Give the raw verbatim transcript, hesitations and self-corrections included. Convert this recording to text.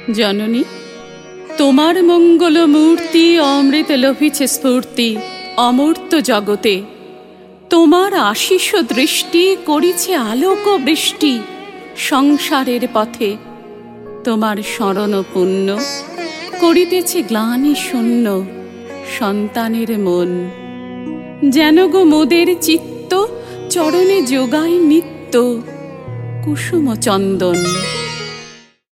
জননী, তোমার মঙ্গল মূর্তি অমৃত লোভিছে স্ফূর্তি অমূর্ত জগতে। তোমার আশিস দৃষ্টি করিছে আলোক বৃষ্টি সংসারের পথে। তোমার শরণ পুণ্য করিতেছে গ্লানি শূন্য সন্তানের মন। যেন গো মোদের চিত্ত চরণে যোগায় নিত্য কুসুম চন্দন।